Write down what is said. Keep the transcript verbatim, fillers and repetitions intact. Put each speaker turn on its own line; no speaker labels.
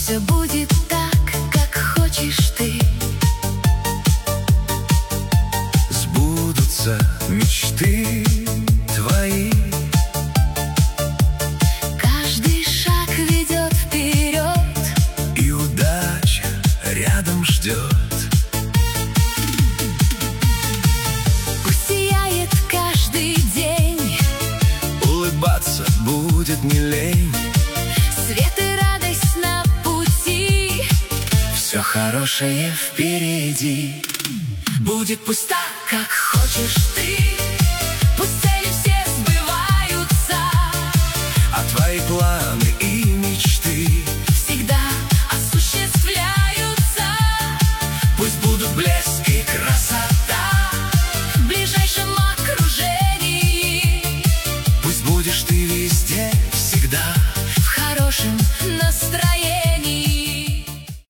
Все будет так, как хочешь ты.
Сбудутся мечты твои.
Каждый шаг ведет вперед,
И удача рядом ждет.
пусть сияет каждый день,
Улыбаться будет не лень.
свет и радость на пути.
Все хорошее впереди.
Будет пусть так, как хочешь ты.